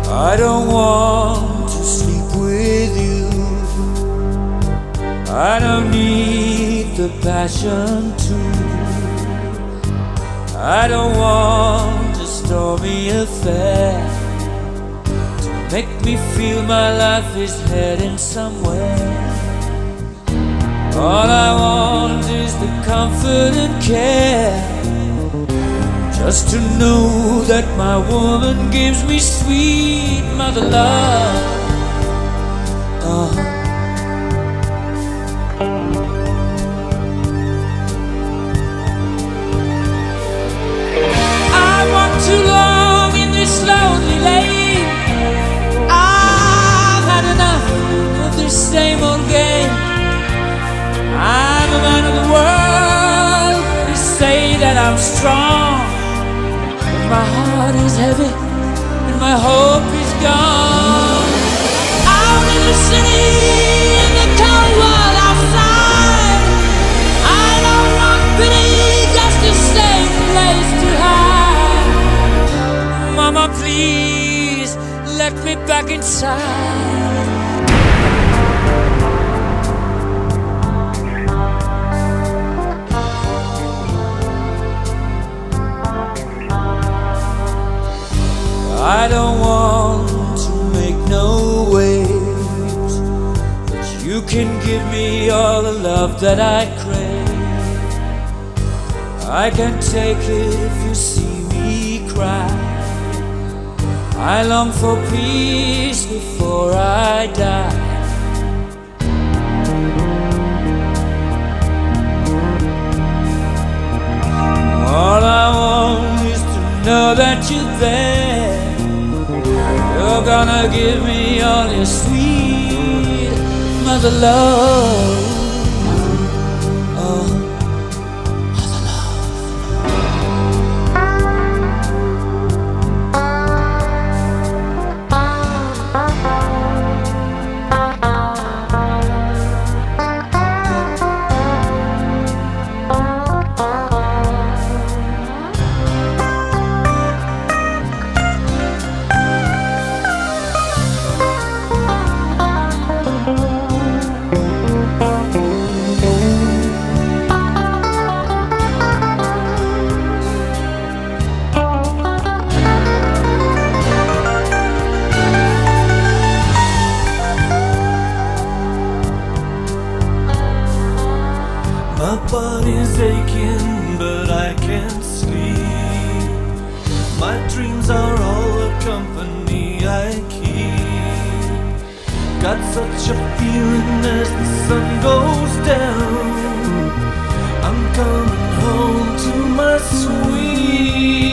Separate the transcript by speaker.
Speaker 1: I don't want to sleep with you. I don't need the passion too. I don't want a stormy affair to make me feel my life is heading somewhere. All I want is the comfort and care, just to know that my woman gives me sweet mother love. I walked too long in this lonely lane. I've had enough of this same old game. I'm a man of the world. They say that I'm strong, but my heart is heavy and my hope is gone. Out in the city, in the cold world outside, I don't want pity, just a safe place to hide. Mama, please let me back inside. I don't want to make no waves, but you can give me all the love that I crave. I can take it if you see me cry. I long for peace before I die. All I want is to know that you're there. You're gonna give me all your sweet mother love. Oh, mother love.
Speaker 2: My body's aching, but I can't sleep. My dreams are all the company I keep. Got such a feeling as the sun goes down, I'm coming home to my sweet